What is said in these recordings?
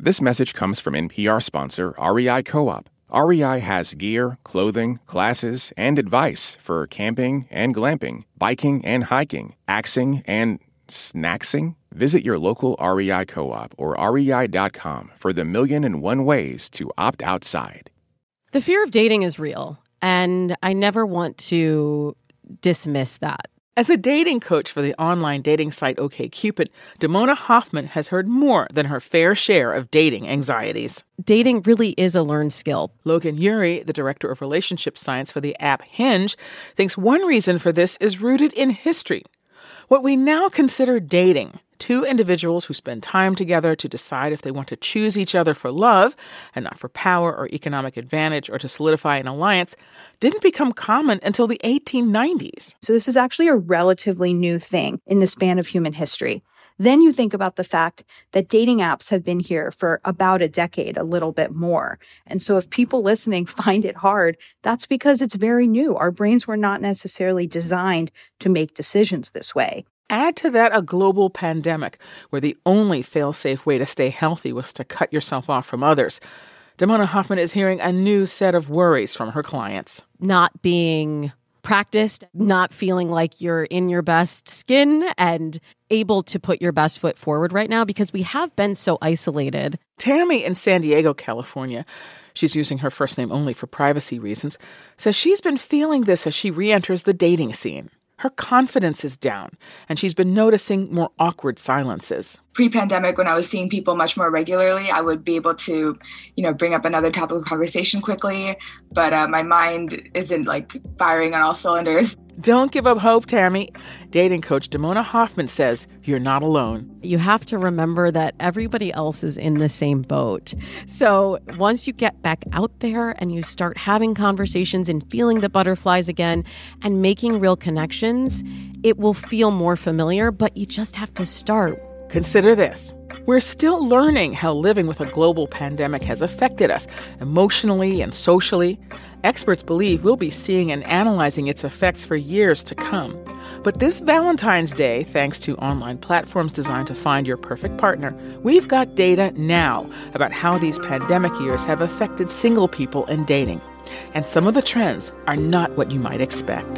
This message comes from NPR sponsor REI Co-op. REI has gear, clothing, classes, and advice for camping and glamping, biking and hiking, axing and snacksing. Visit your local REI Co-op or rei.com for the 1,000,001 ways to opt outside. The fear of dating is real, and I never want to dismiss that. As a dating coach for the online dating site OkCupid, Damona Hoffman has heard more than her fair share of dating anxieties. Dating really is a learned skill. Logan Ury, the director of relationship science for the app Hinge, thinks one reason for this is rooted in history. What we now consider dating, two individuals who spend time together to decide if they want to choose each other for love and not for power or economic advantage or to solidify an alliance, didn't become common until the 1890s. So this is actually a relatively new thing in the span of human history. Then you think about the fact that dating apps have been here for about a decade, a little bit more. And so if people listening find it hard, that's because it's very new. Our brains were not necessarily designed to make decisions this way. Add to that a global pandemic where the only fail-safe way to stay healthy was to cut yourself off from others. Damona Hoffman is hearing a new set of worries from her clients. Not being practiced, not feeling like you're in your best skin and able to put your best foot forward right now because we have been so isolated. Tammy in San Diego, California, she's using her first name only for privacy reasons, says she's been feeling this as she re-enters the dating scene. Her confidence is down, and she's been noticing more awkward silences. Pre-pandemic, when I was seeing people much more regularly, I would be able to, bring up another topic of conversation quickly, but my mind isn't firing on all cylinders. Don't give up hope, Tammy. Dating coach Damona Hoffman says you're not alone. You have to remember that everybody else is in the same boat. So once you get back out there and you start having conversations and feeling the butterflies again and making real connections, it will feel more familiar, but you just have to start. Consider this. We're still learning how living with a global pandemic has affected us emotionally and socially. Experts believe we'll be seeing and analyzing its effects for years to come. But this Valentine's Day, thanks to online platforms designed to find your perfect partner, we've got data now about how these pandemic years have affected single people in dating. And some of the trends are not what you might expect.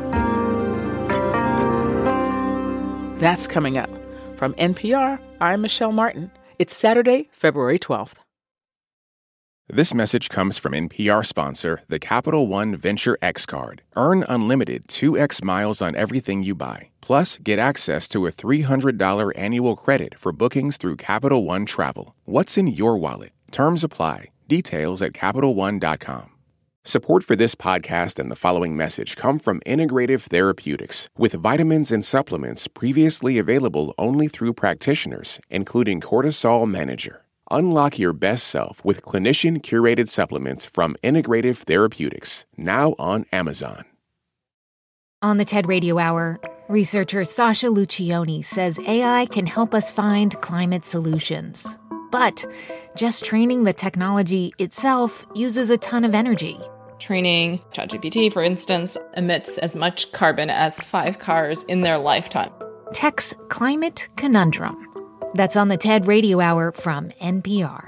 That's coming up. From NPR, I'm Michelle Martin. It's Saturday, February 12th. This message comes from NPR sponsor, the Capital One Venture X Card. Earn unlimited 2x miles on everything you buy. Plus, get access to a $300 annual credit for bookings through Capital One Travel. What's in your wallet? Terms apply. Details at CapitalOne.com. Support for this podcast and the following message come from Integrative Therapeutics, with vitamins and supplements previously available only through practitioners, including Cortisol Manager. Unlock your best self with clinician-curated supplements from Integrative Therapeutics, now on Amazon. On the TED Radio Hour, researcher Sasha Lucioni says AI can help us find climate solutions. But just training the technology itself uses a ton of energy. Training ChatGPT, for instance, emits as much carbon as 5 cars in their lifetime. Tech's Climate Conundrum. That's on the TED Radio Hour from NPR.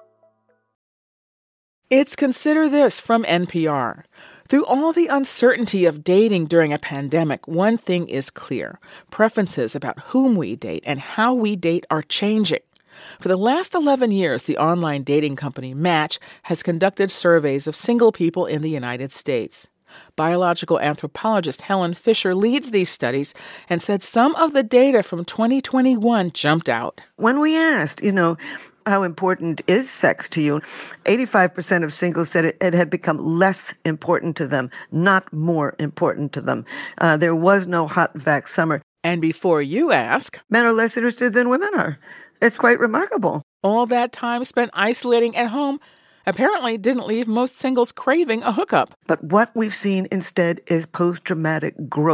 It's Consider This from NPR. Through all the uncertainty of dating during a pandemic, one thing is clear. Preferences about whom we date and how we date are changing. For the last 11 years, the online dating company Match has conducted surveys of single people in the United States. Biological anthropologist Helen Fisher leads these studies and said some of the data from 2021 jumped out. When we asked, how important is sex to you, 85% of singles said it had become less important to them, not more important to them. There was no hot vax summer. And before you ask, men are less interested than women are. It's quite remarkable. All that time spent isolating at home apparently didn't leave most singles craving a hookup. But what we've seen instead is post-traumatic growth.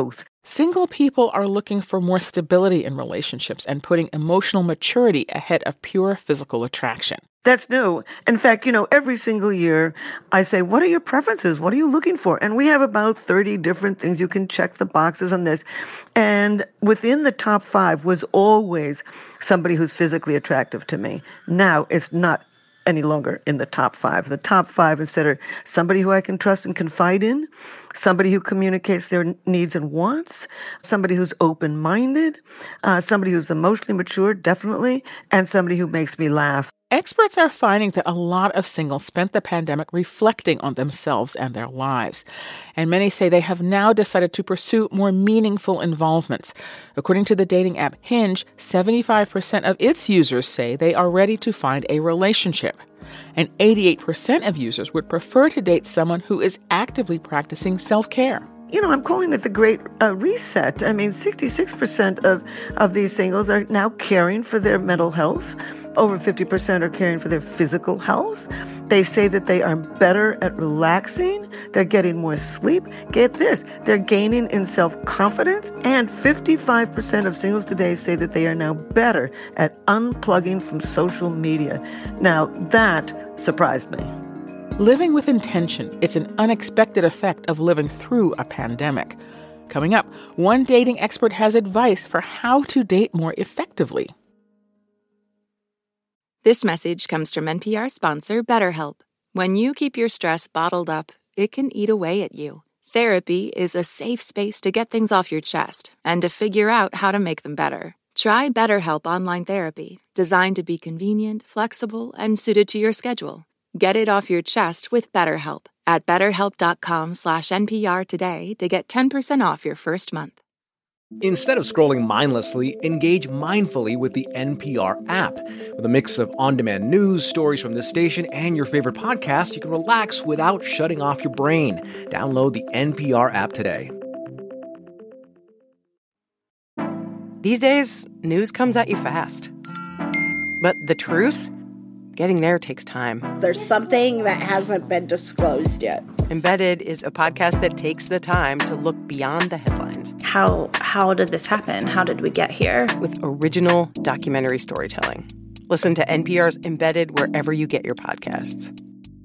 Single people are looking for more stability in relationships and putting emotional maturity ahead of pure physical attraction. That's new. In fact, every single year I say, what are your preferences? What are you looking for? And we have about 30 different things. You can check the boxes on this. And within the top 5 was always somebody who's physically attractive to me. Now it's not any longer in the top 5. The top 5 instead are somebody who I can trust and confide in, somebody who communicates their needs and wants, somebody who's open-minded, somebody who's emotionally mature, definitely, and somebody who makes me laugh. Experts are finding that a lot of singles spent the pandemic reflecting on themselves and their lives. And many say they have now decided to pursue more meaningful involvements. According to the dating app Hinge, 75% of its users say they are ready to find a relationship. And 88% of users would prefer to date someone who is actively practicing self-care. I'm calling it the Great Reset. I mean, 66% of these singles are now caring for their mental health. Over 50% are caring for their physical health. They say that they are better at relaxing. They're getting more sleep. Get this, they're gaining in self-confidence. And 55% of singles today say that they are now better at unplugging from social media. Now, that surprised me. Living with intention, it's an unexpected effect of living through a pandemic. Coming up, one dating expert has advice for how to date more effectively. This message comes from NPR sponsor BetterHelp. When you keep your stress bottled up, it can eat away at you. Therapy is a safe space to get things off your chest and to figure out how to make them better. Try BetterHelp Online Therapy, designed to be convenient, flexible, and suited to your schedule. Get it off your chest with BetterHelp at BetterHelp.com/NPR today to get 10% off your first month. Instead of scrolling mindlessly, engage mindfully with the NPR app. With a mix of on-demand news, stories from this station, and your favorite podcast, you can relax without shutting off your brain. Download the NPR app today. These days, news comes at you fast. But the truth? Getting there takes time. There's something that hasn't been disclosed yet. Embedded is a podcast that takes the time to look beyond the headlines. How did this happen? How did we get here? With original documentary storytelling. Listen to NPR's Embedded wherever you get your podcasts.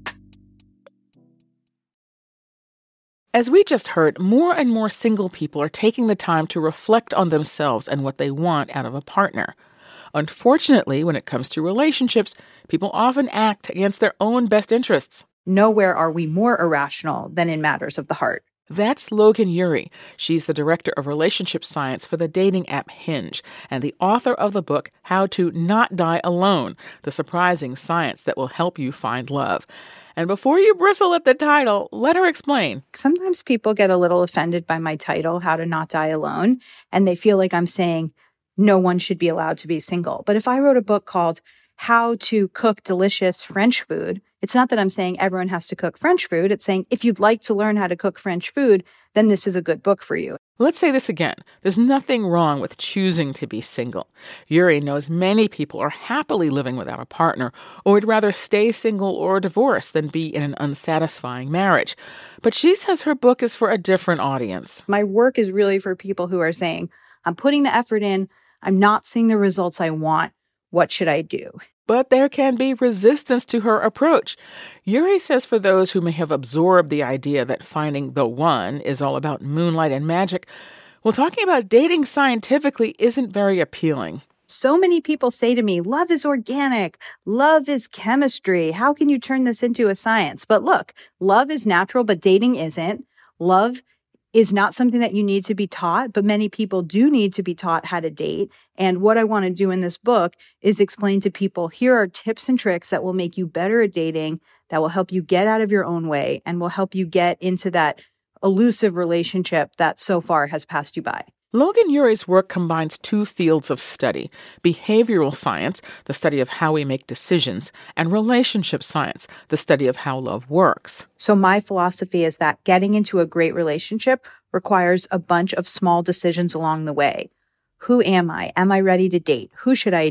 As we just heard, more and more single people are taking the time to reflect on themselves and what they want out of a partner. Unfortunately, when it comes to relationships, people often act against their own best interests. Nowhere are we more irrational than in matters of the heart. That's Logan Ury. She's the director of relationship science for the dating app Hinge and the author of the book How to Not Die Alone, the surprising science that will help you find love. And before you bristle at the title, let her explain. Sometimes people get a little offended by my title, How to Not Die Alone, and they feel like I'm saying no one should be allowed to be single. But if I wrote a book called How to Cook Delicious French Food, it's not that I'm saying everyone has to cook French food. It's saying if you'd like to learn how to cook French food, then this is a good book for you. Let's say this again. There's nothing wrong with choosing to be single. Ury knows many people are happily living without a partner or would rather stay single or divorced than be in an unsatisfying marriage. But she says her book is for a different audience. My work is really for people who are saying, I'm putting the effort in, I'm not seeing the results I want. What should I do? But there can be resistance to her approach. Ury says for those who may have absorbed the idea that finding the one is all about moonlight and magic, well, talking about dating scientifically isn't very appealing. So many people say to me, love is organic. Love is chemistry. How can you turn this into a science? But look, love is natural, but dating isn't. Love is not something that you need to be taught, but many people do need to be taught how to date. And what I want to do in this book is explain to people, here are tips and tricks that will make you better at dating, that will help you get out of your own way, and will help you get into that elusive relationship that so far has passed you by. Logan Ury's work combines two fields of study: behavioral science, the study of how we make decisions, and relationship science, the study of how love works. So my philosophy is that getting into a great relationship requires a bunch of small decisions along the way. Who am I? Am I ready to date? Who should I date?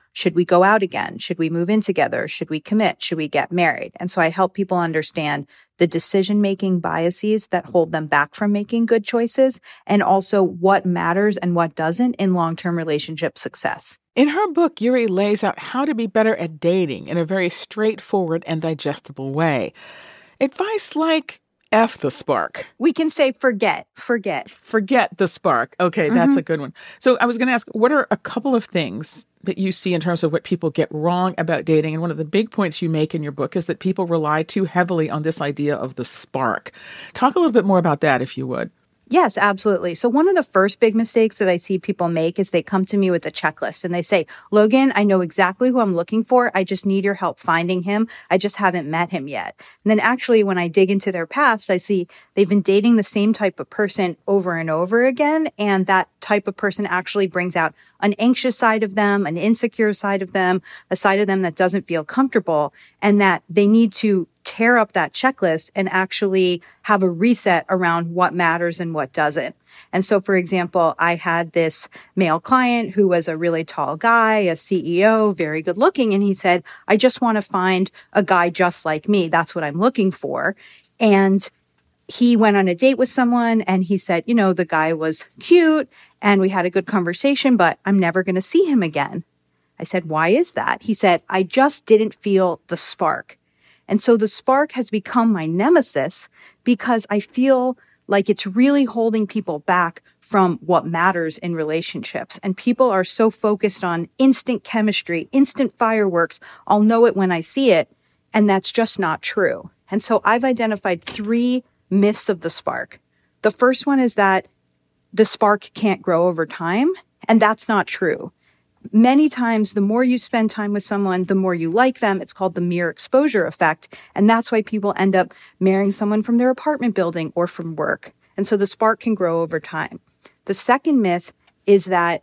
Should we go out again? Should we move in together? Should we commit? Should we get married? And so I help people understand the decision-making biases that hold them back from making good choices, and also what matters and what doesn't in long-term relationship success. In her book, Yuri lays out how to be better at dating in a very straightforward and digestible way. Advice like, F the spark. We can say forget. Forget the spark. Okay, that's a good one. So I was going to ask, what are a couple of things that you see in terms of what people get wrong about dating? And one of the big points you make in your book is that people rely too heavily on this idea of the spark. Talk a little bit more about that, if you would. Yes, absolutely. So one of the first big mistakes that I see people make is they come to me with a checklist and they say, Logan, I know exactly who I'm looking for. I just need your help finding him. I just haven't met him yet. And then actually, when I dig into their past, I see they've been dating the same type of person over and over again. And that type of person actually brings out an anxious side of them, an insecure side of them, a side of them that doesn't feel comfortable, and that they need to tear up that checklist and actually have a reset around what matters and what doesn't. And so, for example, I had this male client who was a really tall guy, a CEO, very good looking. And he said, I just want to find a guy just like me. That's what I'm looking for. And he went on a date with someone and he said, you know, the guy was cute and we had a good conversation, but I'm never going to see him again. I said, why is that? He said, I just didn't feel the spark. And so the spark has become my nemesis because I feel like it's really holding people back from what matters in relationships. And people are so focused on instant chemistry, instant fireworks. I'll know it when I see it. And that's just not true. And so I've identified 3 myths of the spark. The first one is that the spark can't grow over time. And that's not true. Many times, the more you spend time with someone, the more you like them. It's called the mere exposure effect. And that's why people end up marrying someone from their apartment building or from work. And so the spark can grow over time. The second myth is that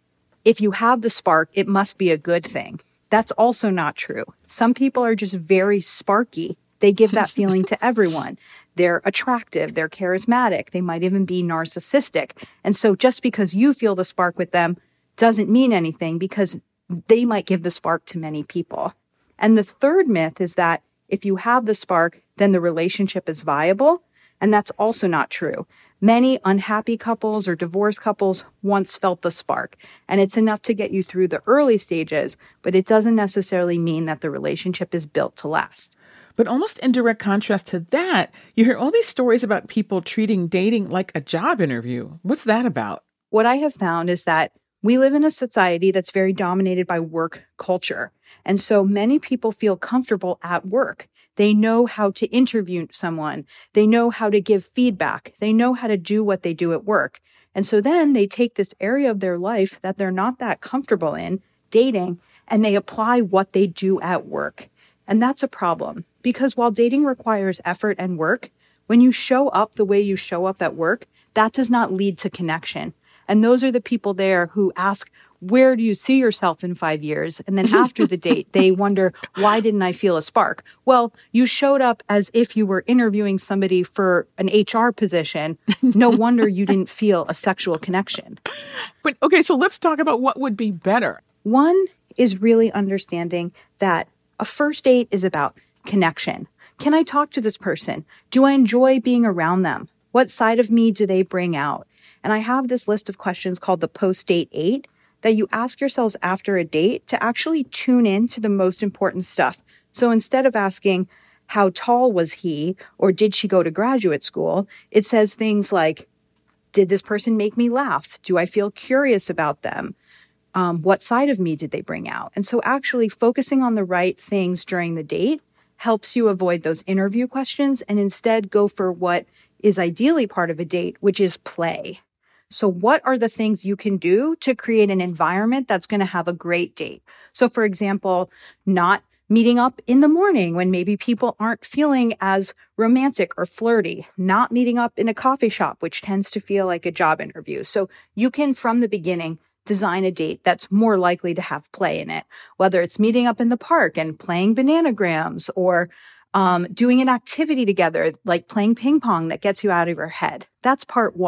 if you have the spark, it must be a good thing. That's also not true. Some people are just very sparky. They give that feeling to everyone. They're attractive. They're charismatic. They might even be narcissistic. And so just because you feel the spark with them doesn't mean anything, because they might give the spark to many people. And the third myth is that if you have the spark, then the relationship is viable. And that's also not true. Many unhappy couples or divorced couples once felt the spark, and it's enough to get you through the early stages, but it doesn't necessarily mean that the relationship is built to last. But almost in direct contrast to that, you hear all these stories about people treating dating like a job interview. What's that about? What I have found is that we live in a society that's very dominated by work culture. And so many people feel comfortable at work. They know how to interview someone. They know how to give feedback. They know how to do what they do at work. And so then they take this area of their life that they're not that comfortable in, dating, and they apply what they do at work. And that's a problem, because while dating requires effort and work, when you show up the way you show up at work, that does not lead to connection. And those are the people there who ask, where do you see yourself in 5 years? And then after the date, they wonder, why didn't I feel a spark? Well, you showed up as if you were interviewing somebody for an HR position. No wonder you didn't feel a sexual connection. But okay, so let's talk about what would be better. One is really understanding that a first date is about connection. Can I talk to this person? Do I enjoy being around them? What side of me do they bring out? And I have this list of questions called the post-date 8 that you ask yourselves after a date to actually tune in to the most important stuff. So instead of asking, how tall was he, or did she go to graduate school, it says things like, did this person make me laugh? Do I feel curious about them? What side of me did they bring out? And so actually focusing on the right things during the date helps you avoid those interview questions and instead go for what is ideally part of a date, which is play. So what are the things you can do to create an environment that's going to have a great date? So for example, not meeting up in the morning when maybe people aren't feeling as romantic or flirty, not meeting up in a coffee shop, which tends to feel like a job interview. So you can, from the beginning, design a date that's more likely to have play in it, whether it's meeting up in the park and playing bananagrams or doing an activity together, like playing ping pong that gets you out of your head. That's part one.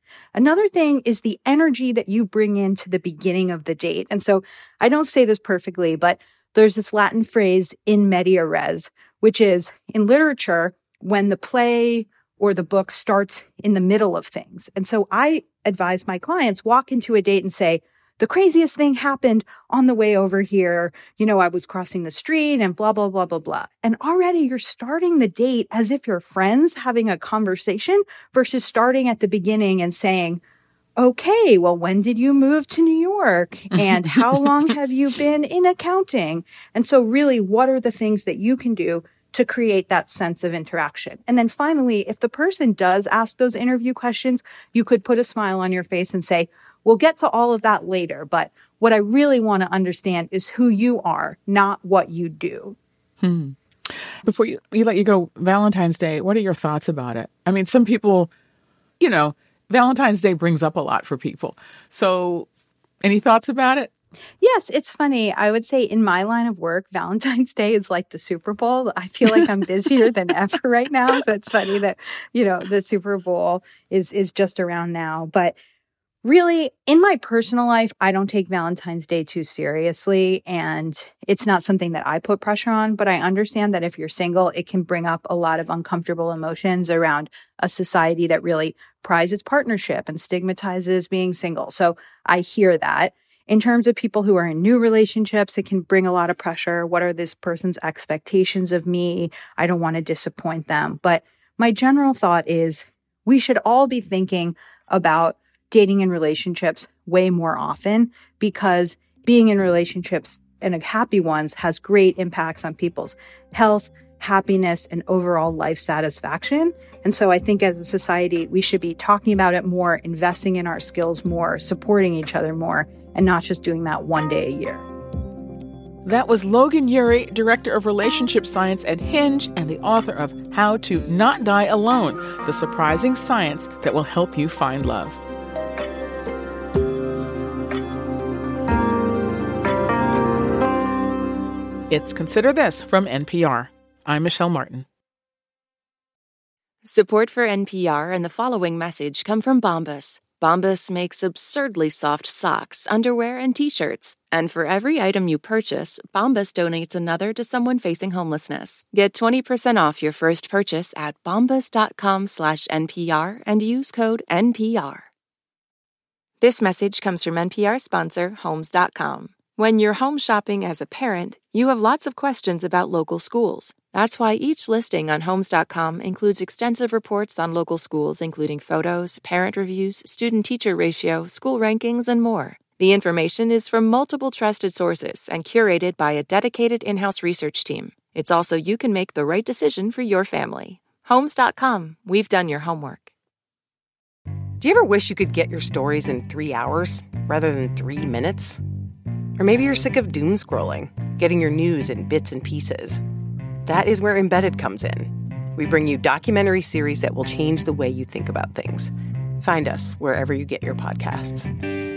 Another thing is the energy that you bring into the beginning of the date. And so I don't say this perfectly, but there's this Latin phrase, in media res, which is in literature, when the play or the book starts in the middle of things. And so I advise my clients walk into a date and say, the craziest thing happened on the way over here. I was crossing the street and blah, blah, blah, blah, blah. And already you're starting the date as if you're friends having a conversation versus starting at the beginning and saying, okay, well, when did you move to New York? And how long have you been in accounting? And so really, what are the things that you can do to create that sense of interaction? And then finally, if the person does ask those interview questions, you could put a smile on your face and say, we'll get to all of that later, but what I really want to understand is who you are, not what you do. Before we let you go, Valentine's Day, what are your thoughts about it? I mean, some people, Valentine's Day brings up a lot for people. So any thoughts about it? Yes, it's funny. I would say in my line of work, Valentine's Day is like the Super Bowl. I feel like I'm busier than ever right now. So it's funny that, the Super Bowl is just around now. But really, in my personal life, I don't take Valentine's Day too seriously, and it's not something that I put pressure on, but I understand that if you're single, it can bring up a lot of uncomfortable emotions around a society that really prizes partnership and stigmatizes being single. So I hear that. In terms of people who are in new relationships, it can bring a lot of pressure. What are this person's expectations of me? I don't want to disappoint them. But my general thought is we should all be thinking about dating and relationships way more often, because being in relationships and happy ones has great impacts on people's health, happiness, and overall life satisfaction. And so I think as a society, we should be talking about it more, investing in our skills more, supporting each other more, and not just doing that one day a year. That was Logan Ury, Director of Relationship Science at Hinge and the author of How to Not Die Alone, the surprising science that will help you find love. It's Consider This from NPR. I'm Michelle Martin. Support for NPR and the following message come from Bombas. Bombas makes absurdly soft socks, underwear, and T-shirts. And for every item you purchase, Bombas donates another to someone facing homelessness. Get 20% off your first purchase at bombas.com/NPR and use code NPR. This message comes from NPR sponsor Homes.com. When you're home shopping as a parent, you have lots of questions about local schools. That's why each listing on Homes.com includes extensive reports on local schools, including photos, parent reviews, student-teacher ratio, school rankings, and more. The information is from multiple trusted sources and curated by a dedicated in-house research team. It's also you can make the right decision for your family. Homes.com. We've done your homework. Do you ever wish you could get your stories in 3 hours rather than 3 minutes? Or maybe you're sick of doom scrolling, getting your news in bits and pieces. That is where Embedded comes in. We bring you documentary series that will change the way you think about things. Find us wherever you get your podcasts.